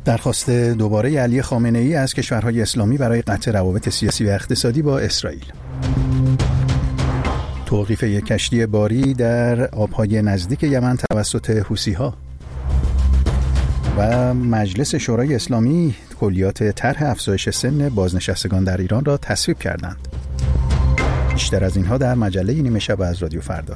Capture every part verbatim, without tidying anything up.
درخواست دوباره علی خامنه‌ای از کشورهای اسلامی برای قطع روابط سیاسی و اقتصادی با اسرائیل. توقیف یک کشتی باری در آبهای نزدیک یمن توسط حوثی‌ها. و مجلس شورای اسلامی کلیات طرح افزایش سن بازنشستگان در ایران را تصویب کردند. بیشتر از اینها در مجله نیمه شب از رادیو فردا.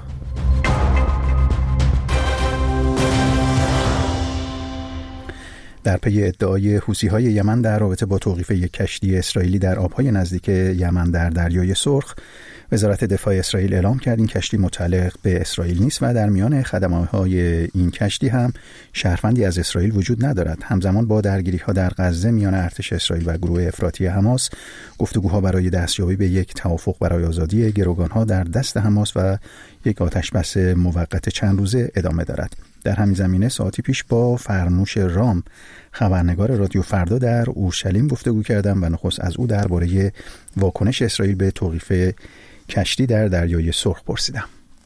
در پی ادعای حوثی‌های یمن در رابطه با توقیف یک کشتی اسرائیلی در آبهای نزدیک یمن در دریای سرخ، وزارت دفاع اسرائیل اعلام کرد این کشتی متعلق به اسرائیل نیست و در میان خدمات‌های این کشتی هم شهروندی از اسرائیل وجود ندارد. همزمان با درگیری‌ها در غزه میان ارتش اسرائیل و گروه افراطی حماس، گفتگوها برای دستیابی به یک توافق برای آزادی گروگان‌ها در دست حماس و یک آتشبس موقت چند روزه ادامه دارد. در همین زمینه ساعتی پیش با فرنوش رام، خبرنگار رادیو فردا در اورشلیم گفتگو کردم و نخست از او درباره واکنش اسرائیل به توقیف کشتی در دریای سرخ پرسیدم.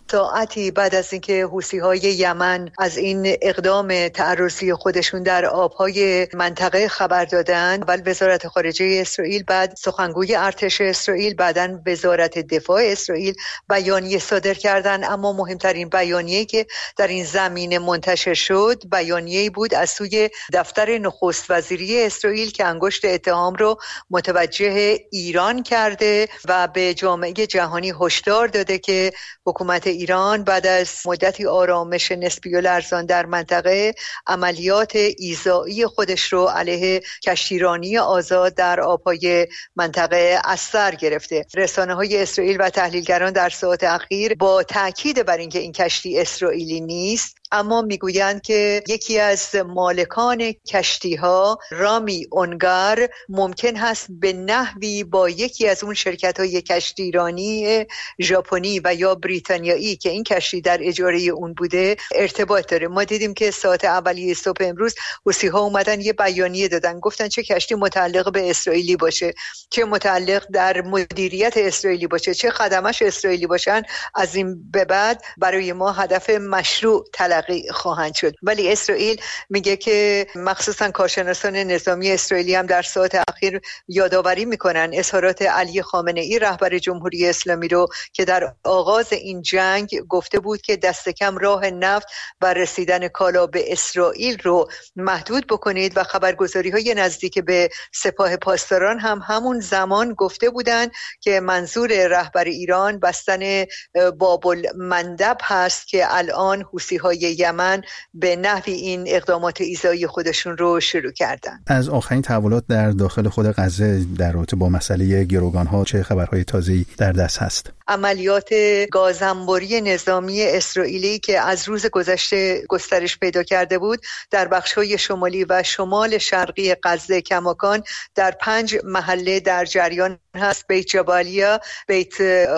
ساعتی بعد از اینکه حوثی‌های یمن از این اقدام تعرضی خودشون در آبهای منطقه خبر دادند، اول وزارت خارجه اسرائیل، بعد سخنگوی ارتش اسرائیل، بعداً وزارت دفاع اسرائیل بیانیه صادر کردند. اما مهمترین بیانیه‌ای که در این زمینه منتشر شد بیانیه‌ای بود از سوی دفتر نخست وزیری اسرائیل که انگشت اتهام رو متوجه ایران کرده و به جامعه جهانی هشدار داده که حکومت ایران بعد از مدتی آرامش نسبی و لرزان در منطقه، عملیات ایذایی خودش رو علیه کشتیرانی آزاد در آبهای منطقه از سر گرفته. رسانه‌های اسرائیل و تحلیلگران در ساعات اخیر با تاکید بر اینکه این کشتی اسرائیلی نیست، اما میگویند که یکی از مالکان کشتی‌ها، رامی اونگار، ممکن هست به نحوی با یکی از اون شرکت‌های کشتیرانی ژاپنی و یا بریتانیایی که این کشتی در اجاره اون بوده ارتباط داره. ما دیدیم که ساعت اولیه صبح امروز حوثی‌ها اومدن یه بیانیه دادن، گفتن چه کشتی متعلق به اسرائیلی باشه، چه متعلق در مدیریت اسرائیلی باشه، چه خدمش اسرائیلی باشن، از این به بعد برای ما هدف مشروع تلقی خواهند شد. ولی اسرائیل میگه که مخصوصا کارشناسان نظامی اسرائیلی هم در ساعت اخیر یادآوری میکنن اظهارات علی خامنه‌ای رهبر جمهوری اسلامی رو که در آغاز این جنگ گفته بود که دست کم راه نفت و رسیدن کالا به اسرائیل رو محدود بکنید و خبرگزاری‌های نزدیک به سپاه پاسداران هم همون زمان گفته بودند که منظور رهبر ایران بستن باب المندب هست که الان حوثی‌های یمن به نحوی این اقدامات ایذایی خودشون رو شروع کردن. از آخرین تحولات در داخل خود غزه در رابطه با مسئله گروگان‌ها چه خبرهای تازه‌ای در دست هست؟ عملیات گازانباری نظامی اسرائیلی که از روز گذشته گسترش پیدا کرده بود در بخش‌های شمالی و شمال شرقی غزه کماکان در پنج محله در جریان هست: بیت جبالیا، بیت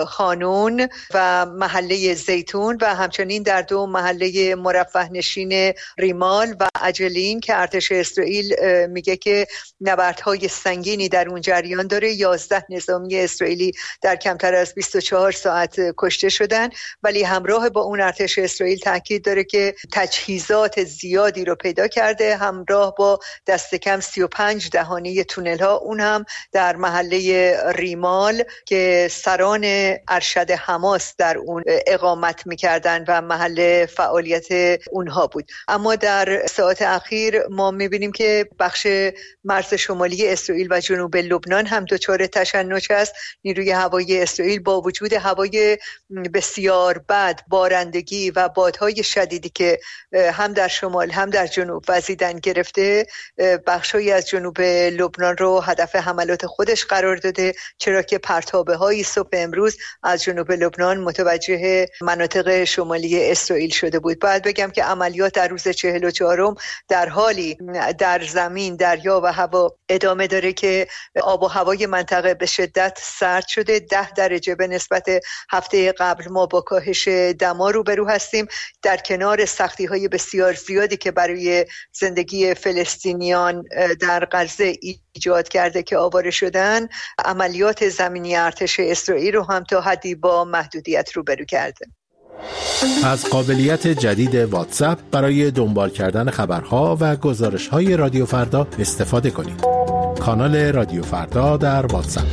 خانون و محله زیتون و همچنین در دو محله مرفه نشین ریمال و عجلین که ارتش اسرائیل میگه که نبردهای سنگینی در اون جریان داره. یازده نظامی اسرائیلی در کمتر از بیست و چهار ساعت کشته شدن، ولی همراه با اون ارتش اسرائیل تاکید داره که تجهیزات زیادی رو پیدا کرده، همراه با دست کم سی و پنج دهانه تونل ها، اون هم در محله ریمال که سران ارشد حماس در اون اقامت میکردن و محل فعالیت اونها بود. اما در ساعت اخیر ما میبینیم که بخش مرز شمالی اسرائیل و جنوب لبنان هم دچار تشنج است. نیروی هوایی اسرائیل با وجود هوای بسیار بد، بارندگی و بادهای شدیدی که هم در شمال هم در جنوب وزیدن گرفته، بخشی از جنوب لبنان رو هدف حملات خودش قرار داده، چرا که پرتابه های صبح امروز از جنوب لبنان متوجه مناطق شمالی اسرائیل شده بود. باید بگم که عملیات در روز چهل و چهارم در حالی در زمین، دریا و هوا ادامه داره که آب و هوای منطقه به شدت سرد شده. ده درجه به نسبت هفته قبل ما با کاهش دما روبرو هستیم. در کنار سختی های بسیار زیادی که برای زندگی فلسطینیان در غزه ایجاد کرده که آواره شدن، عملیات زمینی ارتش اسرائیل رو هم تا حدی با محدودیت روبرو کرده. از قابلیت جدید واتساپ برای دنبال کردن خبرها و گزارش‌های رادیو فردا استفاده کنید. کانال رادیو فردا در واتساپ.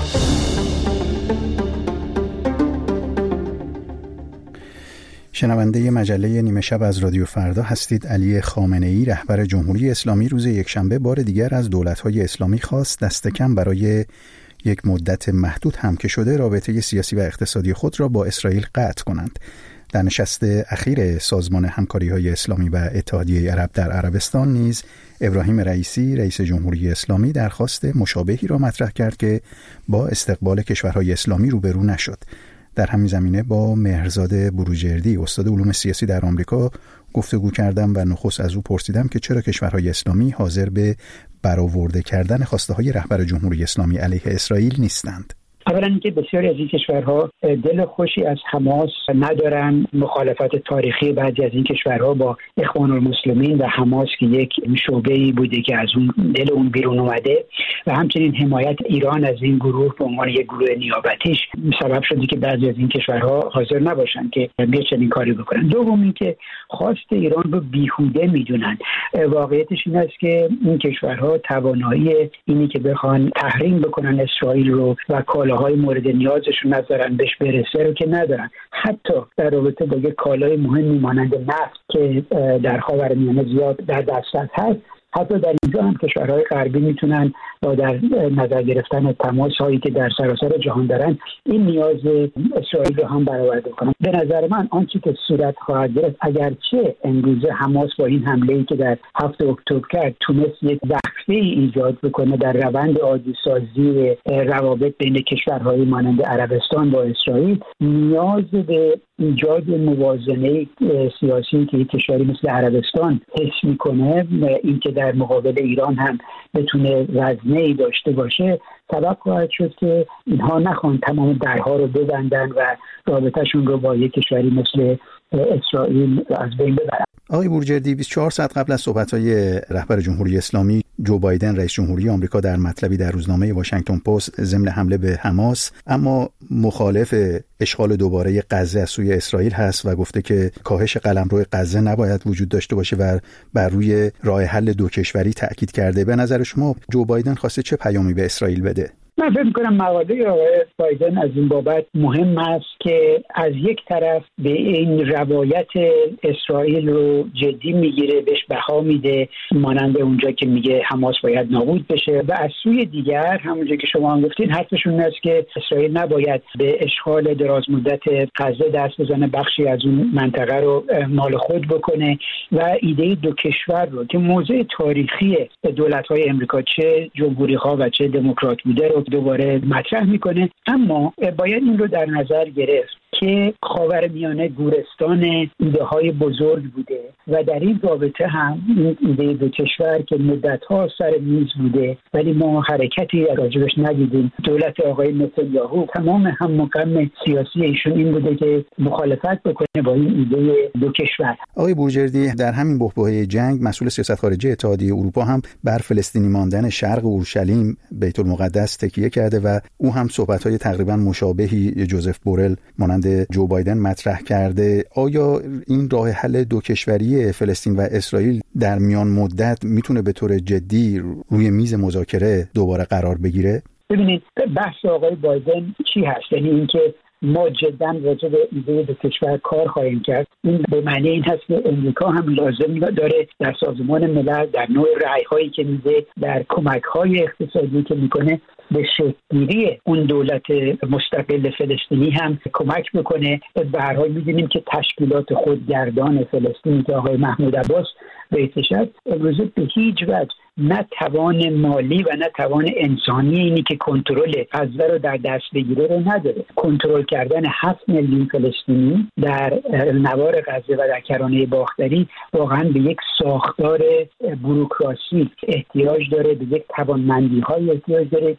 شنونده مجله نیمه شب از رادیو فردا هستید. علی خامنه‌ای رهبر جمهوری اسلامی روز یکشنبه بار دیگر از دولت‌های اسلامی خواست دست کم برای یک مدت محدود هم که شده رابطه سیاسی و اقتصادی خود را با اسرائیل قطع کنند. در نشست اخیر سازمان همکاری‌های اسلامی و اتحادیه عرب در عربستان نیز ابراهیم رئیسی رئیس جمهوری اسلامی درخواست مشابهی را مطرح کرد که با استقبال کشورهای اسلامی روبرو نشد. در همین زمینه با مهرزاد بروجردی استاد علوم سیاسی در آمریکا گفتگو کردم و نخست از او پرسیدم که چرا کشورهای اسلامی حاضر به برآورده کردن خواسته های رهبر جمهوری اسلامی علیه اسرائیل نیستند. اولا اینکه بسیاری از این کشورها دل خوشی از حماس ندارن، مخالفت تاریخی بعضی از این کشورها با اخوان المسلمین و حماس که یک شعبه‌ای بوده که از اون دل اون بیرون اومده و همچنین حمایت ایران از این گروه به عنوان یک گروه نیابتیش سبب شده که بعضی از این کشورها حاضر نباشن که بیا چنین کاری بکنن. دوم اینکه خواست ایران رو بیهوده میدونن. واقعیتش این است که این کشورها توانایی اینی که بخوان تحریم بکنن اسرائیل رو و کالاهای مورد نیازشون نذارن بهش برسه رو که ندارن. حتی در رابطه با یک کالای مهمی مانند نفت که در خاورمیانه زیاد در دسترس هست، حتی در اینجا هم کشورهای غربی میتونن با در نظر گرفتن تماس هایی که در سراسر جهان دارن این نیاز اسرائیل رو هم برآورده کنن. به نظر من آنچه که صورت خواهد گرفت اگرچه امروزه حماس با این حمله‌ای که در هفتم اکتبر کرد تونست یک وقفه ایجاد بکنه در روند عادی سازی روابط بین کشورهای مانند عربستان با اسرائیل، نیاز به ایجاد موازنه سیاسی که کشوری مثل عربستان حس میکنه، این که در مقابل ایران هم بتونه وزنه‌ای داشته باشه، سبب خواهد شد که اینها نخوان تمام درها رو ببندن و رابطهشون رو با یک کشوری مثل اسرائیل از بین ببرن. آقای بروجردی، بیست و چهار ساعت قبل از صحبت‌های رهبر جمهوری اسلامی جو بایدن رئیس جمهوری آمریکا در مطلبی در روزنامه واشنگتن پست ضمن حمله به حماس اما مخالف اشغال دوباره غزه از سوی اسرائیل هست و گفته که کاهش قلمرو غزه نباید وجود داشته باشه و بر روی راه حل دو کشوری تاکید کرده. به نظر شما جو بایدن خواسته چه پیامی به اسرائیل بده؟ من فکر می‌کنم مقاله آقای بایدن از این بابت مهم است که از یک طرف به این روایت اسرائیل رو جدی میگیره، بهش بها میده، مانند اونجا که میگه حماس باید نابود بشه، و از سوی دیگر همونجا که شما هم گفتین حرفشون است که اسرائیل نباید به اشغال دراز مدت غزه دست بزنه، بخشی از اون منطقه رو مال خود بکنه و ایده دو کشور رو که موضع تاریخی دولت‌های امریکا چه جمهوری‌خواه و چه دموکرات بوده رو دوباره مطرح میکنه. اما باید این رو در نظر گرفت که خاورمیانه گورستان ایده های بزرگ بوده و در این رابطه هم این ایده دو کشور که مدت‌ها سر میز بوده ولی ما حرکتی راجبش ندیدیم. دولت آقای نتانیاهو تمام هم مقام سیاسی ایشون این بوده که مخالفت بکنه با این ایده دو کشور. آقای بروجردی، در همین بحبوحه جنگ مسئول سیاست خارجی اتحادیه اروپا هم بر فلسطینی ماندن شرق اورشلیم بیت المقدس تکیه کرده و او هم صحبت‌های تقریبا مشابهی جوزف بورل مانند جو بایدن مطرح کرده. آیا این راه حل دو کشوری فلسطین و اسرائیل در میان مدت میتونه به طور جدی روی میز مذاکره دوباره قرار بگیره؟ ببینید بحث آقای بایدن چی هست؟ یعنی اینکه ما جدا راجع به ایده دو کشور کار خواهیم کرد. این به معنی این هست که امریکا هم لازم داره در سازمان ملل در نوع رأی‌هایی که میده، در کمک‌های اقتصادی که میکنه به شکل‌گیری اون دولت مستقل فلسطینی هم کمک بکنه. به هر حال می‌دونیم که تشکیلات خودگردان فلسطینی که آقای محمود عباس رئیسش است امروز به هیچ وجه نه توان مالی و نه توان انسانی اینی که کنترل غزه رو در دست بگیره رو نداره. کنترل کردن هفت میلیون فلسطینی در نوار غزه و در کرانه باختری واقعا به یک ساختار بوروکراسی احتیاج داره، به یک توانمندی‌های احتیاج داره که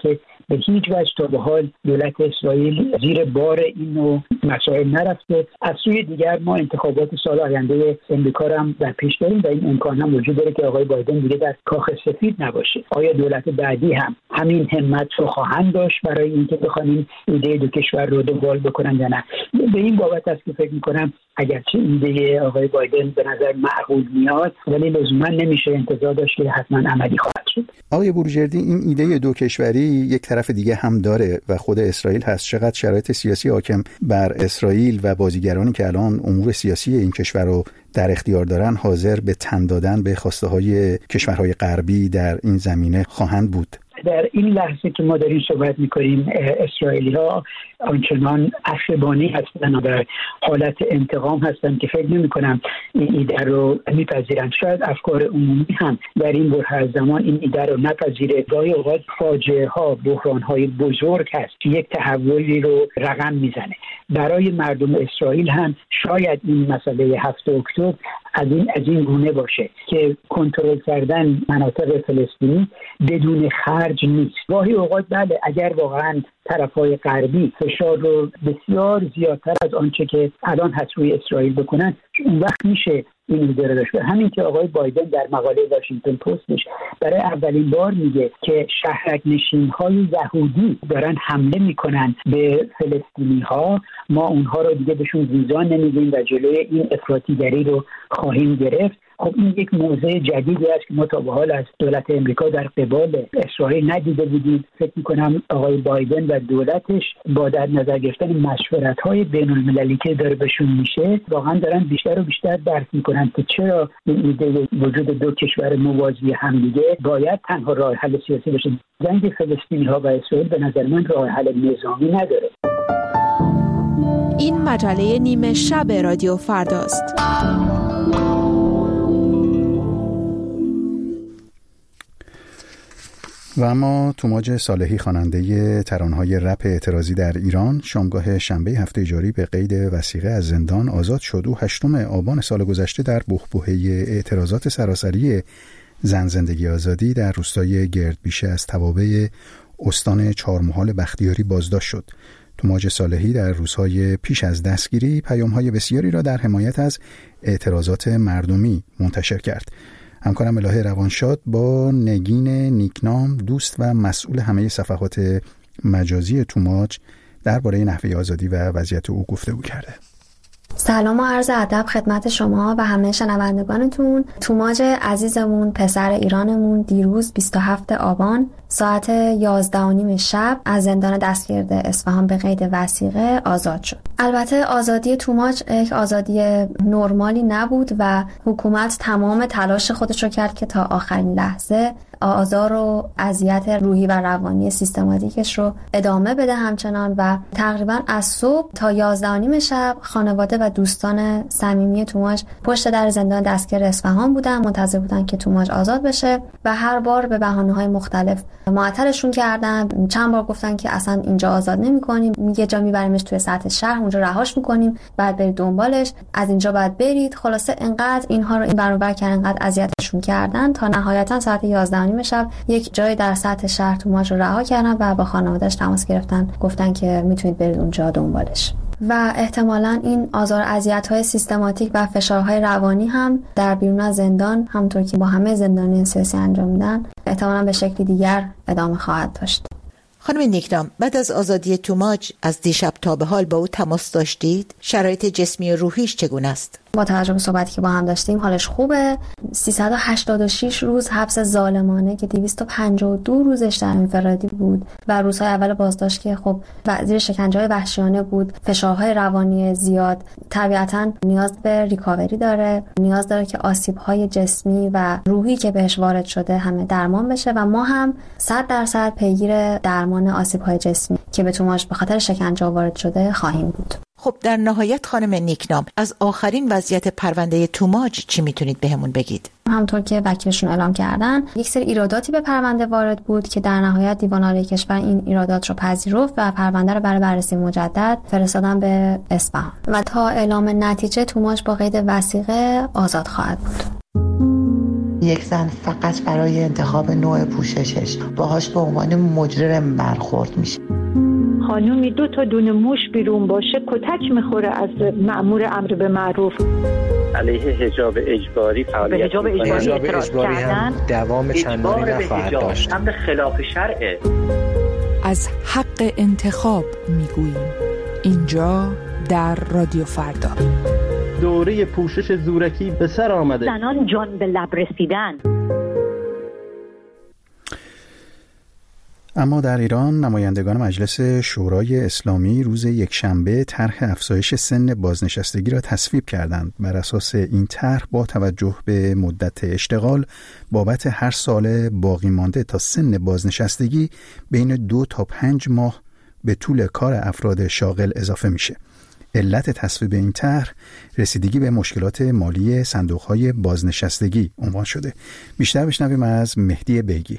به هیچ وجه تا به حال دولت اسرائیل زیر بار این نوع مسائل نرفته. از سوی دیگر ما انتخابات سال آینده امریکا را هم در پیش داریم و این امکان هم وجود داره که آقای بایدن دیگه در کاخ سفید نباشه. آیا دولت بعدی هم همین همت رو خواهند داشت برای اینکه بخوان ایده دو کشور رو دنبال بکنن یا نه؟ به این بابت است که فکر می‌کنم اگرچه ایده آقای بایدن به نظر معقول میاد ولی لزوما نمیشه انتظار داشت که حتما عملی خواهد شد. آقای بروجردی، این ایده دو کشوری یک طرف دیگه هم داره و خود اسرائیل هست. چقدر شرایط سیاسی حاکم بر اسرائیل و بازیگرانی که الان امور سیاسی این کشور رو در اختیار دارن حاضر به تن دادن به خواسته های کشورهای غربی در این زمینه خواهند بود؟ در این لحظه که ما داریم صحبت میکنیم اسرائیلی ها آنچنان عصبانی هستن و در حالت انتقام هستن که فکر نمی کنم این ایده رو میپذیرن. شاید افکار عمومی هم در این بره از زمان این ایده رو نپذیره. گاهی اوقات فاجعه ها، بحران های بزرگ هست که یک تحولی رو رقم میزنه. برای مردم اسرائیل هم شاید این مسئله هفت اکتبر از این از این گونه باشه که کنترل کردن مناطق فلسطینی بدون خرج نیست. گاهی اوقات بله، اگر واقعا طرف‌های غربی فشار رو بسیار زیادتر از آنچه که الان هست روی اسرائیل بکنن، اون وقت میشه این ایده رو داشت. همین که آقای بایدن در مقاله واشنگتن پستش برای اولین بار میگه که شهرک نشین‌های یهودی دارن حمله میکنن به فلسطینی‌ها، ما اونها رو دیگه بهشون ویزا نمیدیم و جلوی این افراطیگری رو خواهیم گرفت. خب این یک موضوع جدیدی است که ما تا به حال از دولت امریکا در قبال اسرائیل ندیده بودیم. فکر می‌کنم آقای بایدن و دولتش با در نظر گرفتن مشورت‌های بین‌المللی که داره بهشون میشه، واقعا دارن بیشتر و بیشتر درک می‌کنن که چرا این ایده وجود دو کشور موازی همدیگه باید تنها راه حل سیاسی باشه. جنگ فلسطینی‌ها و اسرائیل به نظر من راه حل نظامی نداره. این مجله نیمه شب رادیو فرداست. و اما توماج صالحی، خواننده ترانه‌های رپ اعتراضی در ایران، شامگاه شنبه هفته جاری به قید وثیقه از زندان آزاد شد. او هشتم آبان سال گذشته در بحبوحه اعتراضات سراسری زن زندگی آزادی در روستای گردبیشه از توابع استان چهارمحال بختیاری بازداشت شد. توماج صالحی در روزهای پیش از دستگیری پیام‌های بسیاری را در حمایت از اعتراضات مردمی منتشر کرد. همکارم الهه روانشاد با نگین نیکنام، دوست و مسئول همه صفحات مجازی توماج، درباره نحوه آزادی و وضعیت او گفتگو کرده. سلام و عرض ادب خدمت شما و همه شنوندگانتون. توماج عزیزمون، پسر ایرانمون، دیروز بیست و هفتم آبان ساعت یازده و نیم شب از زندان دستگیرده اصفهان به قید وثیقه آزاد شد. البته آزادی توماج یک آزادی نرمالی نبود و حکومت تمام تلاش خودش رو کرد که تا آخرین لحظه آزار و اذیت روحی و روانی سیستماتیکش رو ادامه بده همچنان و تقریبا از صبح تا یازده و نیم شب خانواده و دوستان صمیمی توماج پشت در زندان دستگیر اصفهان بودن، منتظر بودن که توماج آزاد بشه و هر بار به بهانه‌های مختلف معطلشون کردن. چند بار گفتن که اصلا اینجا آزاد نمی‌کنیم، میگه جا میبریمش توی سطح شهر، اونجا رهاش می‌کنیم، بعد برید دنبالش، از اینجا بعد برید. خلاصه انقدر اینها رو این برابر کردن، انقدر اذیتشون کردن تا نهایتا ساعت یازده و نیم شب یک جای در سطح شهر توماج رو رها کردن و با خانواده‌اش تماس گرفتن، گفتن که میتونید برید اونجا دنبالش. و احتمالاً این آزار اذیت‌های سیستماتیک و فشارهای روانی هم در بیرون از زندان، همونطور که با همه زندانیان سیاسی انجام میدن، احتمالاً به شکلی دیگر ادامه خواهد داشت. خانم نیکنام، بعد از آزادی توماج از دیشب تا به حال با او تماس داشتید؟ شرایط جسمی و روحیش چگونه است؟ با توجه به صحبتی که با هم داشتیم حالش خوبه. سیصد و هشتاد و شش روز حبس ظالمانه که دویست و پنجاه و دو روزش در انفرادی بود و روزهای اول بازداشت که خب زیر شکنجه‌های وحشیانه بود، فشارهای روانی زیاد، طبیعتاً نیاز به ریکاوری داره، نیاز داره که آسیب‌های جسمی و روحی که بهش وارد شده همه درمان بشه و ما هم صد درصد پیگیر درمان آسیب‌های جسمی که به توماج به خاطر شکنجه وارد شده خواهیم بود. خب در نهایت خانم نیکنام، از آخرین وضعیت پرونده توماج چی میتونید بهمون بگید؟ همونطور که وکیلشون اعلام کردن، یک سری ایراداتی به پرونده وارد بود که در نهایت دیوان عالی کشور این ایرادات رو پذیرفت و پرونده رو برای بررسی مجدد فرستادن به اصفهان و تا اعلام نتیجه توماج با قید وثیقه آزاد خواهد بود. یک زن فقط برای انتخاب نوع پوششش باهاش به عنوان مجرم برخورد میشه. خانومی دو تا دونه موش بیرون باشه کتک میخوره از مأمور امر به معروف. علیه حجاب اجباری فعالیت حجاب اجباری, حجاب اجباری هم دوام چندانی نخواهد داشت. امر خلاف شرعه. از حق انتخاب میگوییم اینجا در رادیو فردا. دوره پوشش زورکی به سر آمده. زنان جان به لب رسیدن. اما در ایران نمایندگان مجلس شورای اسلامی روز یکشنبه طرح افزایش سن بازنشستگی را تصویب کردند. بر اساس این طرح با توجه به مدت اشتغال بابت هر سال باقی مانده تا سن بازنشستگی بین دو تا پنج ماه به طول کار افراد شاغل اضافه میشه. علت تصویب این طرح رسیدگی به مشکلات مالی صندوق‌های بازنشستگی عنوان شده. بیشتر بشنویم از مهدی بیگی.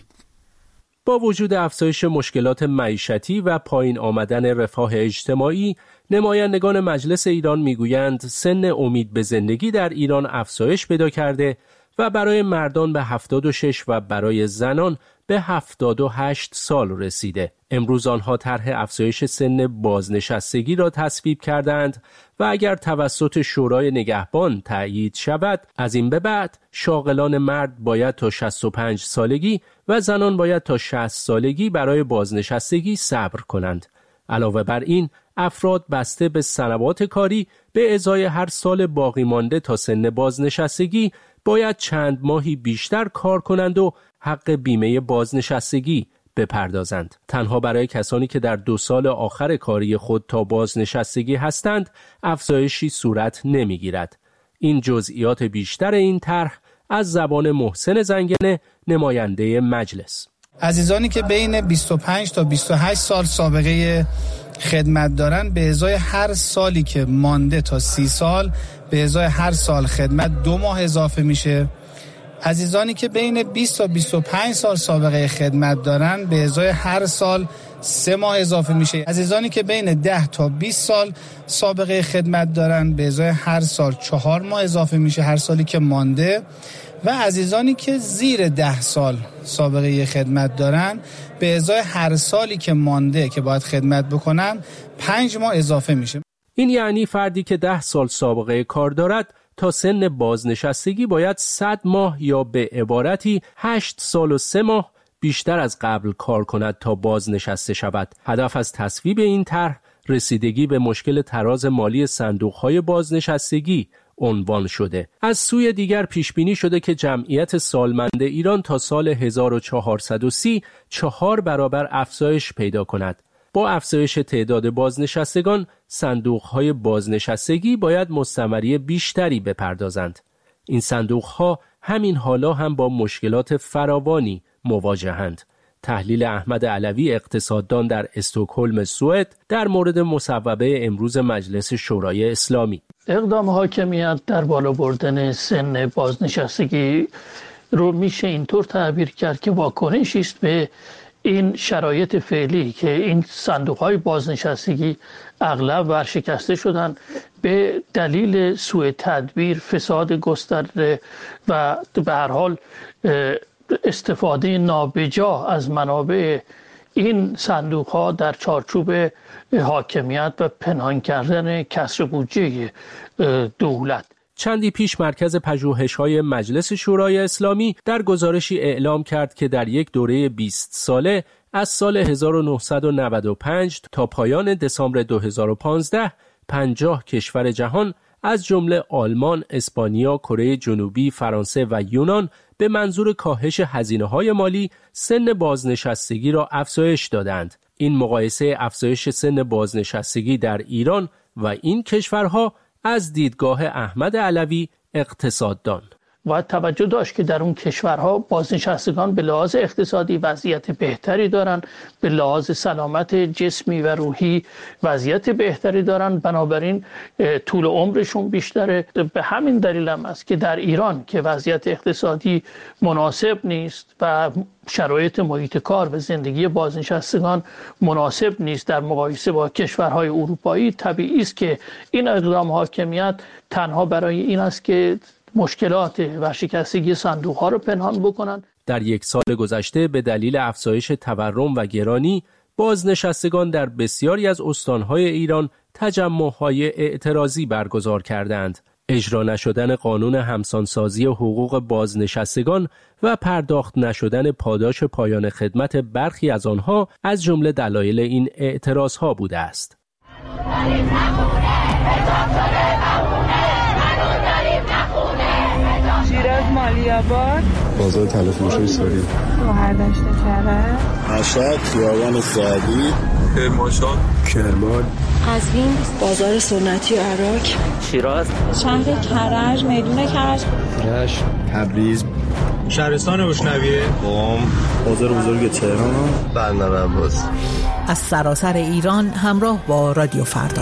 با وجود افزایش مشکلات معیشتی و پایین آمدن رفاه اجتماعی، نمایندگان مجلس ایران میگویند سن امید به زندگی در ایران افزایش پیدا کرده و برای مردان به هفتاد و شش و برای زنان به هفتاد و هشت سال رسیده. امروز آنها طرح افزایش سن بازنشستگی را تصویب کردند و اگر توسط شورای نگهبان تأیید شود، از این به بعد شاغلان مرد باید تا شصت و پنج سالگی و زنان باید تا شصت سالگی برای بازنشستگی صبر کنند. علاوه بر این، افراد بسته به سنوات کاری به ازای هر سال باقی مانده تا سن بازنشستگی باید چند ماهی بیشتر کار کنند و حق بیمه بازنشستگی بپردازند. تنها برای کسانی که در دو سال آخر کاری خود تا بازنشستگی هستند افزایشی صورت نمیگیرد. این جزئیات بیشتر این طرح از زبان محسن زنگنه، نماینده مجلس. عزیزانی که بین بیست و پنج تا بیست و هشت سال سابقه خدمت دارن به ازای هر سالی که مانده تا سی سال به ازای هر سال خدمت دو ماه اضافه میشه. عزیزانی که بین بیست تا بیست و پنج سال سابقه خدمت دارن به ازای هر سال سه ماه اضافه میشه. عزیزانی که بین ده تا بیست سال سابقه خدمت دارن به ازای هر سال چهار ماه اضافه میشه هر سالی که مانده. و عزیزانی که زیر ده سال سابقه خدمت دارن به ازای هر سالی که مانده که باید خدمت بکنن پنج ماه اضافه میشه. این یعنی فردی که ده سال سابقه کار دارد تا سن بازنشستگی باید صد ماه یا به عبارتی هشت سال و سه ماه بیشتر از قبل کار کند تا بازنشسته شود. هدف از تصویب این طرح رسیدگی به مشکل تراز مالی صندوق‌های بازنشستگی عنوان شده. از سوی دیگر پیش بینی شده که جمعیت سالمند ایران تا سال هزار و چهارصد و سی چهار برابر افزایش پیدا کند. با افزایش تعداد بازنشستگان، صندوق‌های بازنشستگی باید مستمری بیشتری بپردازند. این صندوق‌ها همین حالا هم با مشکلات فراوانی مواجهند. تحلیل احمد علوی، اقتصاددان در استکهلم، سوئد، در مورد مصوبه امروز مجلس شورای اسلامی. اقدام حاکمیت در بالا بردن سن بازنشستگی رو میشه اینطور تعبیر کرد که واکنشی است به این شرایط فعلی که این صندوق‌های بازنشستگی اغلب ورشکسته شدن به دلیل سوء تدبیر، فساد گسترده و به هر حال استفاده نابجا از منابع این صندوق‌ها در چارچوب حاکمیت و پنهان کردن کسر بودجه دولت. چندی پیش مرکز پژوهش‌های مجلس شورای اسلامی در گزارشی اعلام کرد که در یک دوره بیست ساله از سال هزار و نهصد و نود و پنج تا پایان دسامبر دو هزار و پانزده پنجاه کشور جهان از جمله آلمان، اسپانیا، کره جنوبی، فرانسه و یونان به منظور کاهش هزینه‌های مالی سن بازنشستگی را افزایش دادند. این مقایسه افزایش سن بازنشستگی در ایران و این کشورها از دیدگاه احمد علوی، اقتصاددان، و توجه داشت که در اون کشورها بازنشستگان به لحاظ اقتصادی وضعیت بهتری دارن، به لحاظ سلامت جسمی و روحی وضعیت بهتری دارن، بنابراین طول عمرشون بیشتره. به همین دلیل هم است که در ایران که وضعیت اقتصادی مناسب نیست و شرایط محیط کار و زندگی بازنشستگان مناسب نیست در مقایسه با کشورهای اروپایی، طبیعی است که این اقدام حاکمیت تنها برای این است که مشکلات ورشکستگی صندوق‌ها رو پنهان بکنن. در یک سال گذشته به دلیل افزایش تورم و گرانی، بازنشستگان در بسیاری از استان‌های ایران تجمع‌های اعتراضی برگزار کردند. اجرا نشدن قانون همسانسازی حقوق بازنشستگان و پرداخت نشدن پاداش پایان خدمت برخی از آنها از جمله دلایل این اعتراضها بوده است. شیراز مالی‌آباد، بازار طلافروشی ساری، گوهردشت کرج، مشهد، خیابان سعدی، کرمانشاه، کرمان، قزوین، بازار سنتی عراق، شیراز، شهر کرج، میدون کرج، رشت، تبریز، شهرستان اشنویه، قم، بازار بزرگ تهران، بندر عباس. از سراسر ایران همراه با رادیو فردا.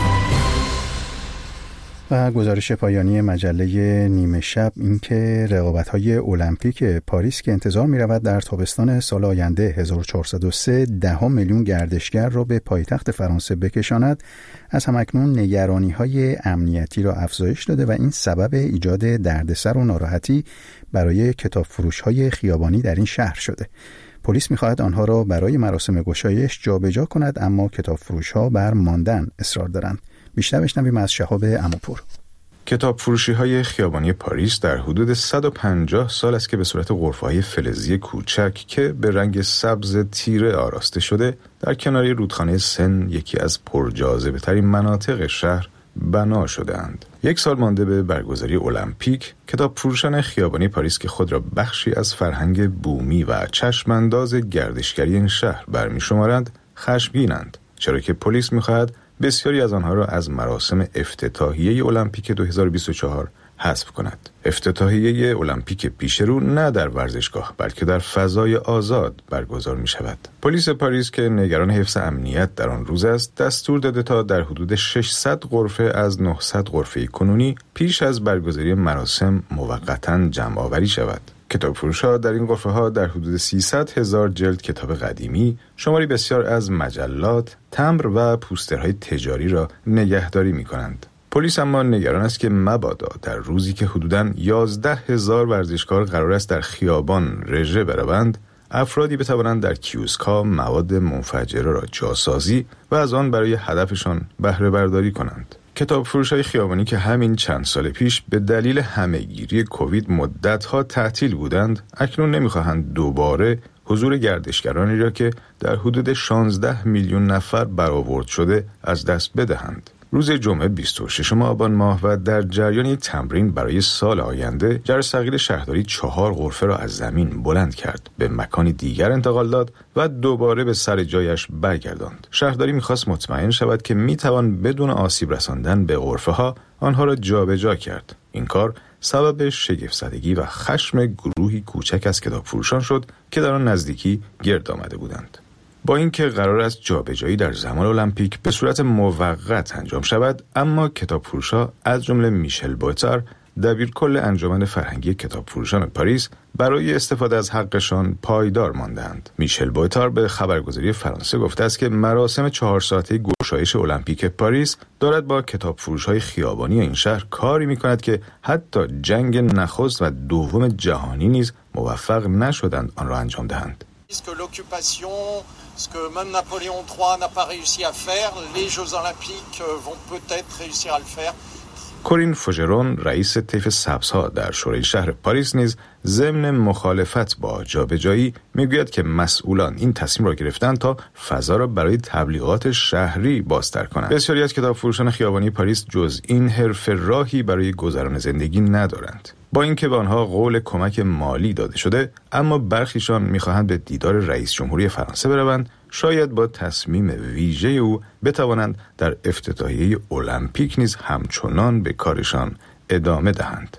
و گزارش پایانی مجله نیمه شب این که رقابت‌های المپیک پاریس که انتظار می‌رود در تابستان سال آینده هزار و چهارصد و سه دهم میلیون گردشگر را به پایتخت فرانسه بکشاند، از همکنون نگرانی‌های امنیتی را افزایش داده و این سبب ایجاد دردسر و ناراحتی برای کتابفروش‌های خیابانی در این شهر شده. پلیس می‌خواهد آنها را برای مراسم گشایش جابجا کند، اما کتابفروش‌ها بر ماندن اصرار دارند. بیشتر بشنویم از شهاب عموپور. کتاب فروشی های خیابانی پاریس در حدود صد و پنجاه سال است که به صورت غرفه‌های فلزی کوچک که به رنگ سبز تیره آراسته شده در کنار رودخانه سن، یکی از پرجاذبه ترین مناطق شهر، بنا شده‌اند. یک سال مانده به برگزاری المپیک، کتاب فروشان خیابانی پاریس که خود را بخشی از فرهنگ بومی و چشمانداز گردشگری این شهر برمی‌شمارند، خشمگینند، چرا که پلیس می‌خواهد بسیاری از آنها را از مراسم افتتاحیه المپیک دو هزار و بیست و چهار حذف کند. افتتاحیه المپیک پیشرو نه در ورزشگاه بلکه در فضای آزاد برگزار می شود. پلیس پاریس که نگران حفظ امنیت در آن روز است، دستور داده تا در حدود ششصد غرفه از نهصد غرفه کنونی پیش از برگزاری مراسم موقتاً جمع آوری شود. کتاب فروش‌ها در این غرفه‌ها در حدود سیصد هزار جلد کتاب قدیمی، شماری بسیار از مجلات، تمبر و پوسترهای تجاری را نگهداری می‌کنند. پلیس اما نگران است که مبادا در روزی که حدوداً یازده هزار ورزشکار قرار است در خیابان رژه بروند، افرادی بتوانند در کیوسک‌ها مواد منفجره را جاسازی و از آن برای هدفشان بهره برداری کنند. کتاب فروش‌های خیابانی که همین چند سال پیش به دلیل همه‌گیری کووید مدت‌ها تعطیل بودند، اکنون نمی‌خواهند دوباره حضور گردشگرانی را که در حدود شانزده میلیون نفر برآورد شده از دست بدهند. روز جمعه بیست و ششم آبان ماه و در جریان تمرین برای سال آینده، جرثقیل شهرداری چهار غرفه را از زمین بلند کرد، به مکانی دیگر انتقال داد و دوباره به سر جایش برگرداند. شهرداری می‌خواست مطمئن شود که می‌توان بدون آسیب رساندن به غرفه‌ها آنها را جابجا کرد. این کار سبب شگفت‌زدگی و خشم گروهی کوچک از کتابفروشان شد که در آن نزدیکی گرد آمده بودند. با اینکه قرار است جابجایی در زمان المپیک به صورت موقت انجام شود، اما کتابفروش‌ها از جمله میشل بوتار، دبیرکل انجمن فرهنگی کتابفروشان پاریس، برای استفاده از حقشان پایدار ماندند. میشل بوتار به خبرگزاری فرانسه گفته است که مراسم چهار ساعته گشایش المپیک پاریس دارد با کتابفروش‌های خیابانی این شهر کاری می‌کند که حتی جنگ نخست و دوم جهانی نیز موفق نشدند آن را انجام دهند. que l'occupation, ce que même Napoléon trois n'a pas réussi à faire, les Jeux Olympiques vont peut-être réussir à le faire. کورین فوژرون، رئیس طیف سبزها در شورای شهر پاریس، نیز ضمن مخالفت با جابجایی میگوید که مسئولان این تصمیم را گرفتند تا فضا را برای تبلیغات شهری بازتر کنند. بسیاری از کتابفروشان خیابانی پاریس جز این حرفه راهی برای گذران زندگی ندارند. با اینکه به آنها قول کمک مالی داده شده، اما برخیشان می‌خواهند به دیدار رئیس جمهوری فرانسه بروند، شاید با تصمیم ویژه او بتوانند در افتتاحیه المپیک نیز همچنان به کارشان ادامه دهند.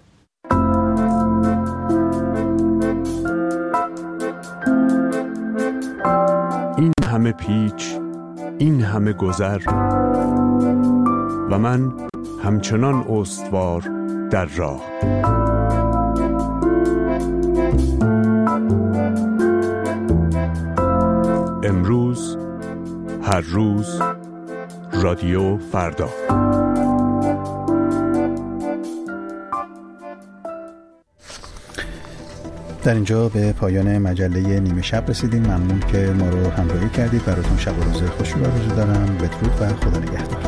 این همه پیچ، این همه گذر و من همچنان استوار در راه. امروز، هر روز، رادیو فردا. در اینجا به پایان مجله نیمه شب رسیدیم. ممنون که ما رو همراهی کردید. براتون شب و روز خوشی آرزو دارم. بدرود و خدا نگهدار.